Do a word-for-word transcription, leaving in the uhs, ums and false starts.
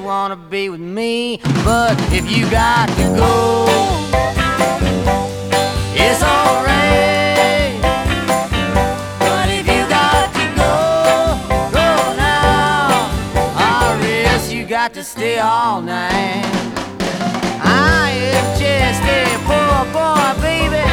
wanna be with me. But if you got to go, it's alright. But if you got to go, go now, or else you got to stay all night. I am just a poor boy, baby.